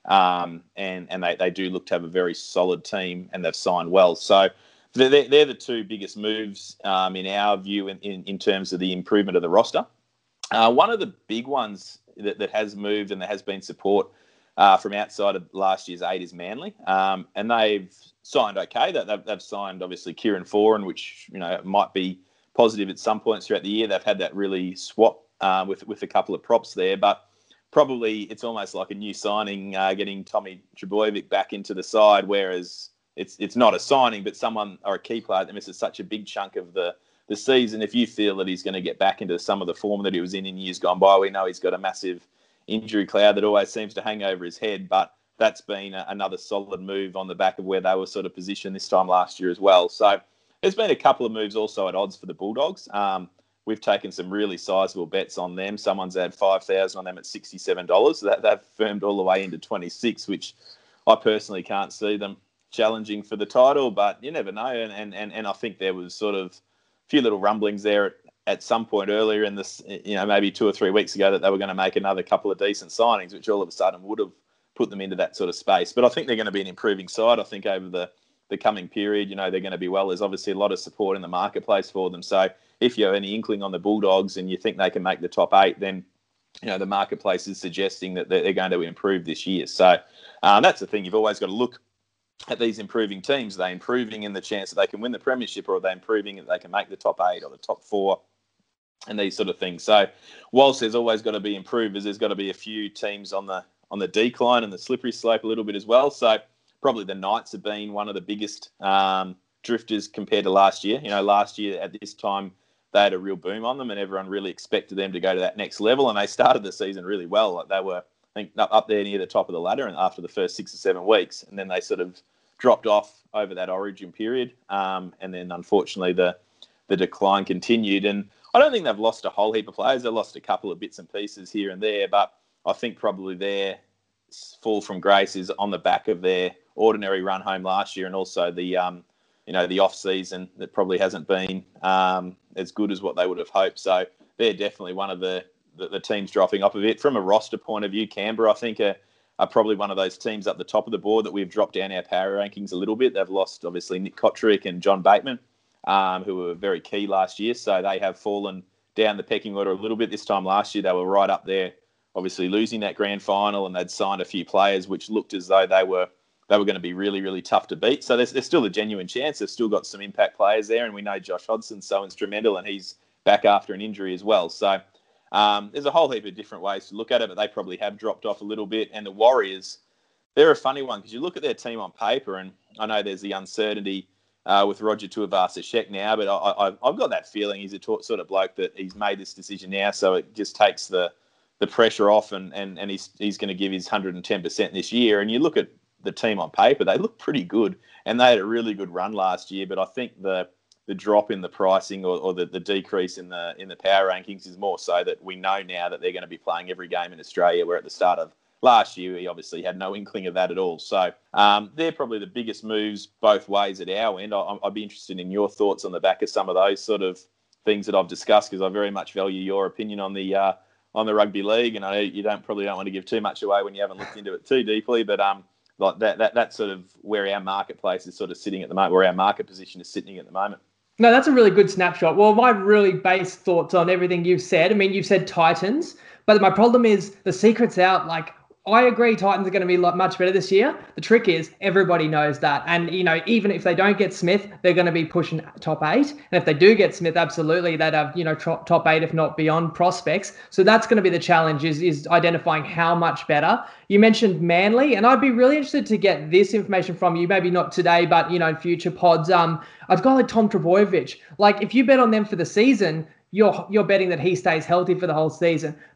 Um, and and they, they do look to have a very solid team, and they've signed well. So they're, they're the two biggest moves um, in our view in, in, in terms of the improvement of the roster. Uh, one of the big ones that, that has moved and there has been support uh, from outside of last year's eight is Manly. Um, and they've signed okay. They've, they've signed, obviously, Kieran Foran, which you know might be positive at some points throughout the year. They've had that really swap uh, with, with a couple of props there. But probably it's almost like a new signing, uh, getting Tommy Trbojevic back into the side, whereas it's it's not a signing, but someone or a key player that misses such a big chunk of the, the season. If you feel that he's going to get back into some of the form that he was in in years gone by, we know he's got a massive injury cloud that always seems to hang over his head, but that's been a, another solid move on the back of where they were sort of positioned this time last year as well. So there's been a couple of moves also at odds for the Bulldogs. Um, We've taken some really sizable bets on them. Someone's had five thousand on them at sixty-seven dollars. That, they've firmed all the way into twenty-six, which I personally can't see them challenging for the title, but you never know. And and, and I think there was sort of a few little rumblings there at, at some point earlier in this, you know, maybe two or three weeks ago that they were going to make another couple of decent signings, which all of a sudden would have put them into that sort of space. But I think they're going to be an improving side. I think over the, the coming period, you know, they're going to be well. There's obviously a lot of support in the marketplace for them. So if you have any inkling on the Bulldogs and you think they can make the top eight, then, you know, the marketplace is suggesting that they're going to improve this year. So um, that's the thing. You've always got to look at these improving teams. Are they improving in the chance that they can win the premiership, or are they improving that they can make the top eight or the top four and these sort of things? So whilst there's always got to be improvers, there's got to be a few teams on the on the decline and the slippery slope a little bit as well. So probably the Knights have been one of the biggest um, drifters compared to last year. You know, last year at this time, they had a real boom on them and everyone really expected them to go to that next level. And they started the season really well. Like they were, I think, up there near the top of the ladder and after the first six or seven weeks. And then they sort of dropped off over that origin period. Um, and then, unfortunately, the the decline continued. And I don't think they've lost a whole heap of players. They lost a couple of bits and pieces here and there. But I think probably their fall from grace is on the back of their ordinary run home last year and also the um, – you know, the off-season that probably hasn't been um, as good as what they would have hoped. So they're definitely one of the, the, the teams dropping off a bit. From a roster point of view, Canberra, I think, are, are probably one of those teams up the top of the board that we've dropped down our power rankings a little bit. They've lost, obviously, Nick Kotrick and John Bateman, um, who were very key last year. So they have fallen down the pecking order a little bit. This time last year, they were right up there, obviously losing that grand final, and they'd signed a few players which looked as though they were they were going to be really, really tough to beat. So there's, there's still a genuine chance. They've still got some impact players there, and we know Josh Hodgson's so instrumental, and he's back after an injury as well. So um, there's a whole heap of different ways to look at it, but they probably have dropped off a little bit. And the Warriors, they're a funny one because you look at their team on paper, and I know there's the uncertainty uh, with Roger Tuivasa-Sheck now, but I, I, I've got that feeling he's a t- sort of bloke that he's made this decision now, so it just takes the the pressure off, and, and, and he's he's going to give his one hundred ten percent this year. And you look at the team on paper, they look pretty good, and they had a really good run last year. But I think the the drop in the pricing or, or the, the decrease in the in the power rankings is more so that we know now that they're going to be playing every game in Australia, where at the start of last year we obviously had no inkling of that at all. So um, they're probably the biggest moves both ways at our end. I, I'd be interested in your thoughts on the back of some of those sort of things that I've discussed, because I very much value your opinion on the uh, on the rugby league, and I know you don't probably don't want to give too much away when you haven't looked into it too deeply, but um. Like that, that, that's sort of where our marketplace is sort of sitting at the moment, where our market position is sitting at the moment. No, that's a really good snapshot. Well, my really base thoughts on everything you've said. I mean, you've said Titans, but my problem is the secret's out. Like, I agree Titans are going to be much better this year. The trick is everybody knows that. And, you know, even if they don't get Smith, they're going to be pushing top eight. And if they do get Smith, absolutely, they'd have, you know, top eight, if not beyond prospects. So that's going to be the challenge is, is identifying how much better. You mentioned Manly, and I'd be really interested to get this information from you, maybe not today, but, you know, in future pods. Um, I've got like Tom Trbojevic. Like, if you bet on them for the season, you're you're betting that he stays healthy for the whole season.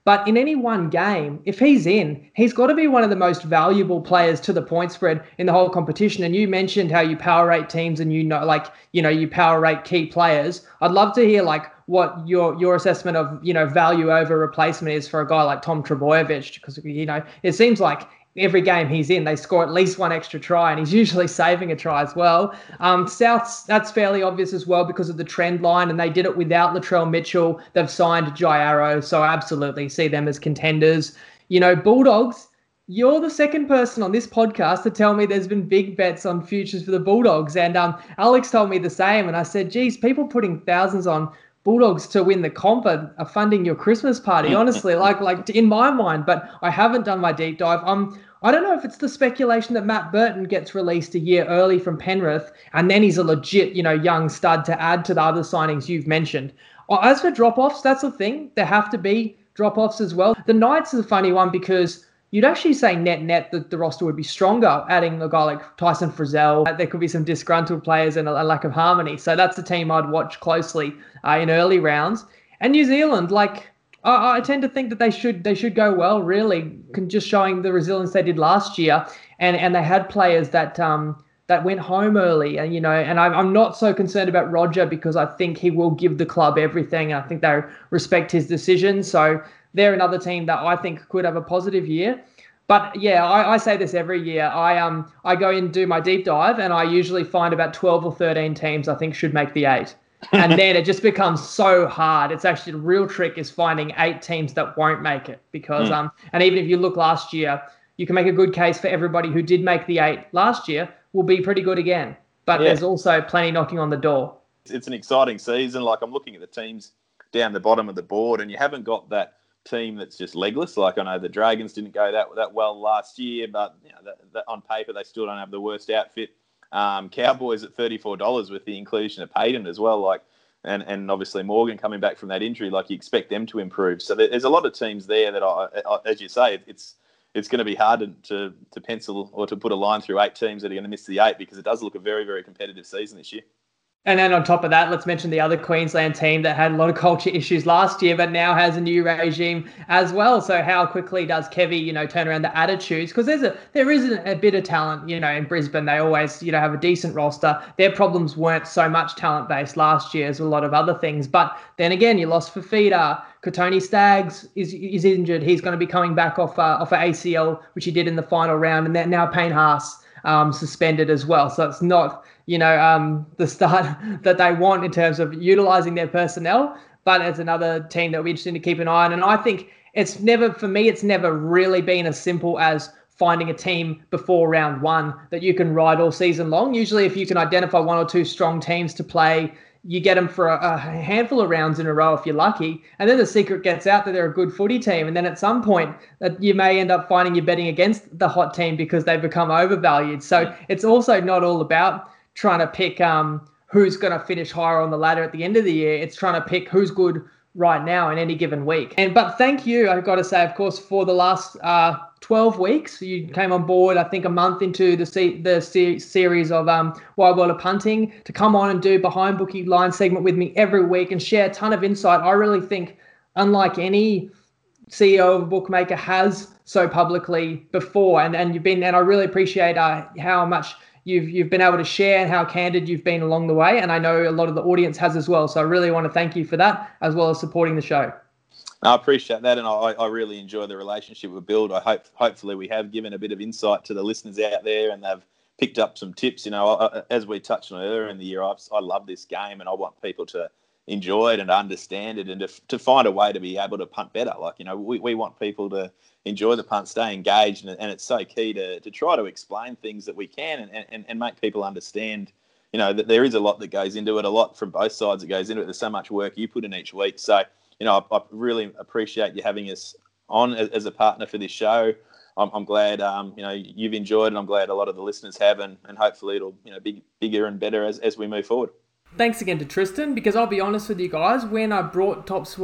But in any one game, if he's in, he's got to be one of the most valuable players to the point spread in the whole competition. And you mentioned how you power rate teams and you know, like, you know, you power rate key players. I'd love to hear like what your your assessment of, you know, value over replacement is for a guy like Tom Trbojevic, because, you know, it seems like every game he's in, they score at least one extra try, and he's usually saving a try as well. Um, Souths, that's fairly obvious as well because of the trend line, and they did it without Latrell Mitchell. They've signed Jai Arrow, so I absolutely see them as contenders. You know, Bulldogs, you're the second person on this podcast to tell me there's been big bets on futures for the Bulldogs, and um, Alex told me the same, and I said, geez, people putting thousands on Bulldogs to win the comp are, are funding your Christmas party, honestly, like like in my mind, but I haven't done my deep dive. Um, I don't know if it's the speculation that Matt Burton gets released a year early from Penrith, and then he's a legit, you know, young stud to add to the other signings you've mentioned. As for drop-offs, that's the thing. There have to be drop-offs as well. The Knights is a funny one because you'd actually say net-net that the roster would be stronger, adding a guy like Tyson Frizzell. There could be some disgruntled players and a, a lack of harmony. So that's the team I'd watch closely uh, in early rounds. And New Zealand, like, I, I tend to think that they should they should go well, really, just showing the resilience they did last year. And and they had players that um that went home early. And, you know, and I'm, I'm not so concerned about Roger because I think he will give the club everything. And I think they respect his decision. So they're another team that I think could have a positive year. But yeah, I, I say this every year. I um I go in and do my deep dive, and I usually find about twelve or thirteen teams I think should make the eight. And then it just becomes so hard. It's actually the real trick is finding eight teams that won't make it because mm. um and even if you look last year, you can make a good case for everybody who did make the eight last year will be pretty good again. But yeah. There's also plenty knocking on the door. It's an exciting season. Like, I'm looking at the teams down the bottom of the board, and you haven't got that team that's just legless. Like, I know the Dragons didn't go that that well last year, but you know, that, that on paper they still don't have the worst outfit. Um, Cowboys at thirty-four dollars with the inclusion of Payton as well, like, and and obviously Morgan coming back from that injury. Like, you expect them to improve. So there's a lot of teams there that, I, I, as you say, it's it's going to be hard to, to to pencil or to put a line through eight teams that are going to miss the eight because it does look a very very competitive season this year. And then on top of that, let's mention the other Queensland team that had a lot of culture issues last year, but now has a new regime as well. So how quickly does Kevy, you know, turn around the attitudes? Because there's a there is a, a bit of talent, you know, in Brisbane. They always, you know, have a decent roster. Their problems weren't so much talent based last year as a lot of other things. But then again, you lost Fafita. Kotoni Staggs is is injured. He's going to be coming back off uh, off an A C L, which he did in the final round, and then now Payne Haas um, suspended as well. So it's not, you know, um, the start that they want in terms of utilising their personnel. But it's another team that we're interested to keep an eye on. And I think it's never, for me, it's never really been as simple as finding a team before round one that you can ride all season long. Usually if you can identify one or two strong teams to play, you get them for a, a handful of rounds in a row if you're lucky. And then the secret gets out that they're a good footy team. And then at some point that you may end up finding you're betting against the hot team because they've become overvalued. So it's also not all about trying to pick um, who's going to finish higher on the ladder at the end of the year. It's trying to pick who's good right now in any given week. And but thank you, I've got to say, of course, for the last uh, twelve weeks. You came on board, I think, a month into the se- the se- series of um, Wide World of Punting to come on and do Behind Bookie Line segment with me every week and share a ton of insight. I really think, unlike any C E O of a bookmaker has so publicly before, and, and you've been, and I really appreciate uh, how much You've you've been able to share and how candid you've been along the way. And I know a lot of the audience has as well. So I really want to thank you for that, as well as supporting the show. I appreciate that. And I, I really enjoy the relationship we build. I hope, hopefully we have given a bit of insight to the listeners out there and they've picked up some tips. You know, I, as we touched on earlier in the year, I, I love this game and I want people to enjoy it and understand it and to, to find a way to be able to punt better. Like, you know, we, we want people to enjoy the punt, stay engaged, and, and it's so key to, to try to explain things that we can and, and, and make people understand, you know, that there is a lot that goes into it, a lot from both sides that goes into it. There's so much work you put in each week. So, you know, I, I really appreciate you having us on as, as a partner for this show. I'm, I'm glad, um, you know, you've enjoyed it, and I'm glad a lot of the listeners have, and, and hopefully it'll, you know, be bigger and better as, as we move forward. Thanks again to Tristan, because I'll be honest with you guys, when I brought Top Sport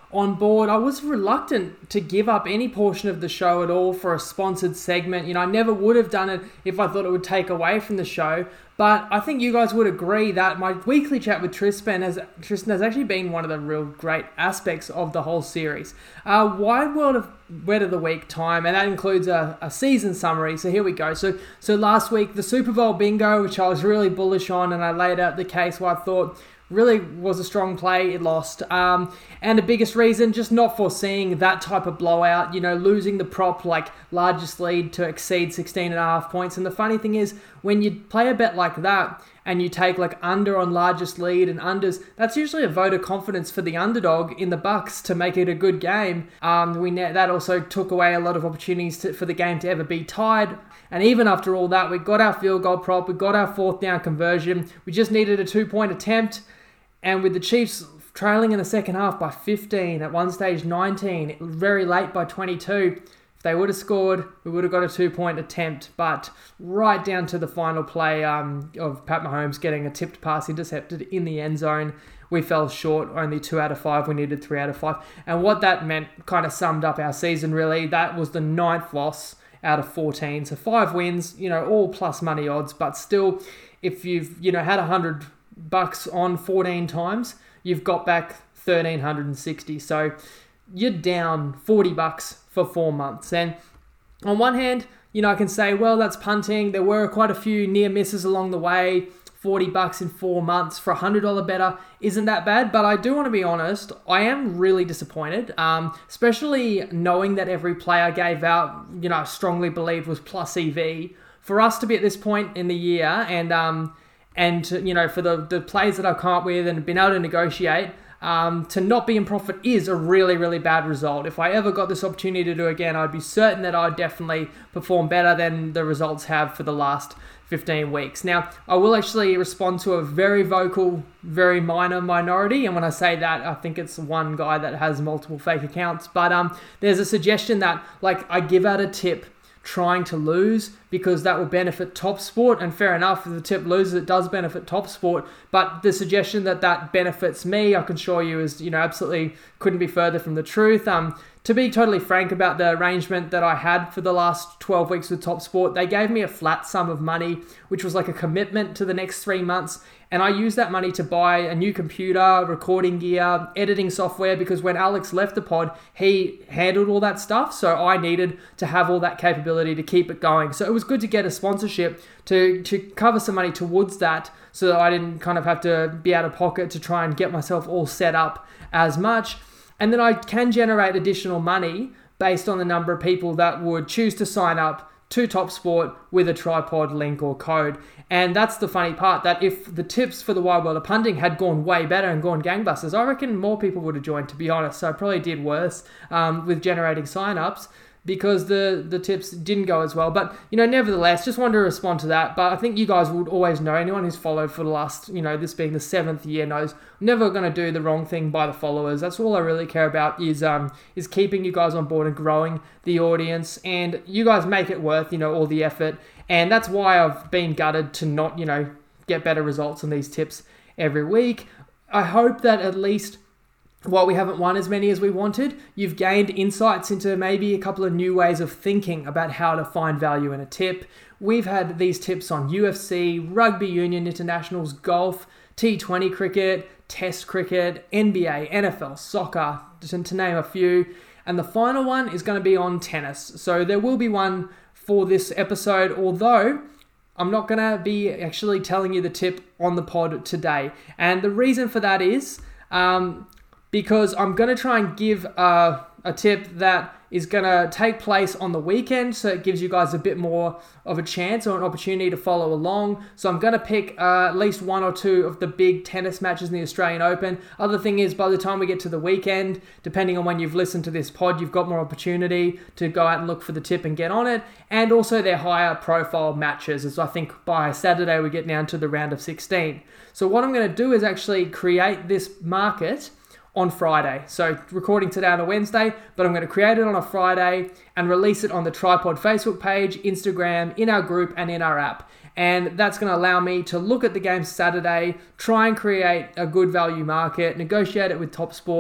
on board. I was reluctant to give up any portion of the show at all for a sponsored segment. You know, I never would have done it if I thought it would take away from the show. But I think you guys would agree that my weekly chat with Tristan has, Tristan has actually been one of the real great aspects of the whole series. Uh, Wide World of Wet of the Week time, and that includes a, a season summary. So here we go. So so last week, the Super Bowl bingo, which I was really bullish on, and I laid out the case where I thought really was a strong play. It lost. Um, and the biggest reason, just not foreseeing that type of blowout, you know, losing the prop like largest lead to exceed sixteen and a half points. And the funny thing is, when you play a bet like that and you take like under on largest lead and unders, that's usually a vote of confidence for the underdog in the Bucks to make it a good game. Um, we That also took away a lot of opportunities to, for the game to ever be tied. And even after all that, we got our field goal prop, we got our fourth down conversion. We just needed a two-point attempt. And with the Chiefs trailing in the second half by fifteen, at one stage nineteen, very late by twenty-two, if they would have scored, we would have got a two-point attempt. But right down to the final play um, of Pat Mahomes getting a tipped pass intercepted in the end zone, we fell short, only two out of five. We needed three out of five. And what that meant kind of summed up our season, really. That was the ninth loss out of fourteen. So five wins, you know, all plus money odds. But still, if you've, you know, had one hundred bucks on fourteen times, you've got back one thousand three hundred sixty. So you're down forty bucks for four months. And on one hand, you know, I can say, well, that's punting. There were quite a few near misses along the way. forty bucks in four months for a one hundred dollars better isn't that bad. But I do want to be honest, I am really disappointed, um, especially knowing that every play I gave out, you know, I strongly believed was plus E V. For us to be at this point in the year and, um, And, you know, for the, the plays that I've come up with and been able to negotiate, um, to not be in profit is a really, really bad result. If I ever got this opportunity to do it again, I'd be certain that I'd definitely perform better than the results have for the last fifteen weeks. Now, I will actually respond to a very vocal, very minor minority. And when I say that, I think it's one guy that has multiple fake accounts. But um, there's a suggestion that, like, I give out a tip trying to lose because that will benefit TopSport, and fair enough, if the tip loses, it does benefit TopSport, but the suggestion that that benefits me, I can assure you, is, you know, absolutely couldn't be further from the truth. Um, to be totally frank about the arrangement that I had for the last twelve weeks with TopSport, they gave me a flat sum of money, which was like a commitment to the next three months, and I used that money to buy a new computer, recording gear, editing software, because when Alex left the pod, he handled all that stuff, so I needed to have all that capability to keep it going. So it was good to get a sponsorship to, to cover some money towards that, so that I didn't kind of have to be out of pocket to try and get myself all set up as much. And then I can generate additional money based on the number of people that would choose to sign up to TopSport with a tripod link or code. And that's the funny part, that if the tips for the Wide World of Punting had gone way better and gone gangbusters, I reckon more people would have joined, to be honest. So I probably did worse um, with generating sign-ups, because the, the tips didn't go as well. But, you know, nevertheless, just wanted to respond to that. But I think you guys would always know, anyone who's followed for the last, you know, this being the seventh year knows, I'm never going to do the wrong thing by the followers. That's all I really care about, is um is keeping you guys on board and growing the audience. And you guys make it worth, you know, all the effort. And that's why I've been gutted to not, you know, get better results on these tips every week. I hope that at least, while we haven't won as many as we wanted, you've gained insights into maybe a couple of new ways of thinking about how to find value in a tip. We've had these tips on U F C, rugby union internationals, golf, T twenty cricket, test cricket, N B A, N F L, soccer, just to name a few. And the final one is going to be on tennis. So there will be one for this episode, although I'm not going to be actually telling you the tip on the pod today. And the reason for that is um, because I'm going to try and give uh, a tip that is going to take place on the weekend, so it gives you guys a bit more of a chance or an opportunity to follow along. So I'm going to pick uh, at least one or two of the big tennis matches in the Australian Open. Other thing is, by the time we get to the weekend, depending on when you've listened to this pod, you've got more opportunity to go out and look for the tip and get on it. And also their higher profile matches, as I think by Saturday we get down to the round of sixteen. So what I'm going to do is actually create this market on Friday. So recording today on a Wednesday, but I'm going to create it on a Friday and release it on the Tripod Facebook page, Instagram, in our group and in our app. And that's going to allow me to look at the game Saturday, try and create a good value market, negotiate it with TopSport,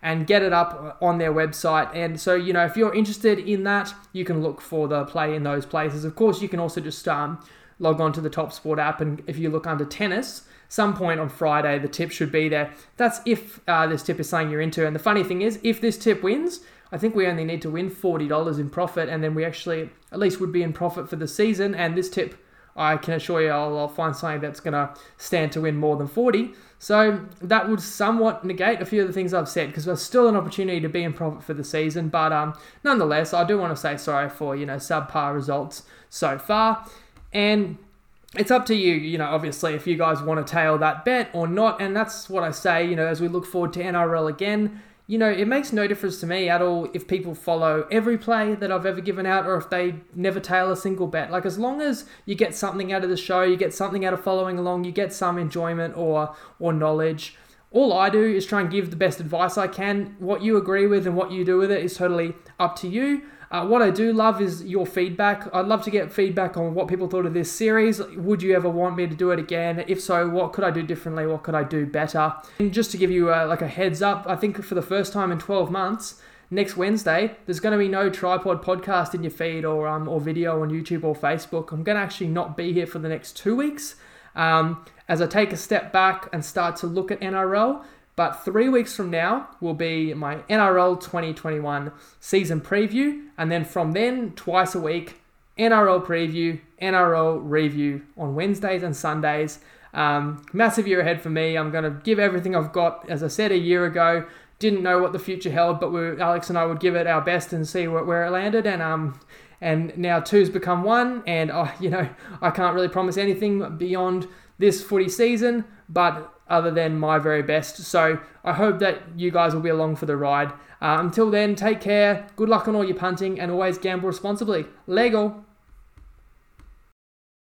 and get it up on their website. And so, you know, if you're interested in that, you can look for the play in those places. Of course, you can also just um, log on to the TopSport app, and if you look under tennis, some point on Friday, the tip should be there. That's if uh, this tip is something you're into. And the funny thing is, if this tip wins, I think we only need to win forty dollars in profit, and then we actually at least would be in profit for the season. And this tip, I can assure you, I'll, I'll find something that's going to stand to win more than forty. So that would somewhat negate a few of the things I've said, because there's still an opportunity to be in profit for the season. But um, nonetheless, I do want to say sorry for, you know, subpar results so far. And it's up to you, you know, obviously, if you guys want to tail that bet or not. And that's what I say, you know, as we look forward to N R L again. You know, it makes no difference to me at all if people follow every play that I've ever given out, or if they never tail a single bet. Like, as long as you get something out of the show, you get something out of following along, you get some enjoyment or or knowledge. All I do is try and give the best advice I can. What you agree with and what you do with it is totally up to you. Uh, what I do love is your feedback. I'd love to get feedback on what people thought of this series. Would you ever want me to do it again? If so, what could I do differently? What could I do better? And just to give you uh, like a heads up, I think for the first time in twelve months, next Wednesday, there's going to be no Tripod podcast in your feed or um or video on YouTube or Facebook. I'm going to actually not be here for the next two weeks um, as I take a step back and start to look at N R L. But three weeks from now will be my N R L twenty twenty-one season preview. And then from then, twice a week, N R L preview, N R L review on Wednesdays and Sundays. Um, massive year ahead for me. I'm going to give everything I've got. As I said a year ago, didn't know what the future held, but we, Alex and I would give it our best and see where, where it landed. And um, and now two's become one. And, uh, you know, I can't really promise anything beyond this footy season, but other than my very best. So I hope that you guys will be along for the ride. Uh, until then, take care, good luck on all your punting, and always gamble responsibly. Lego!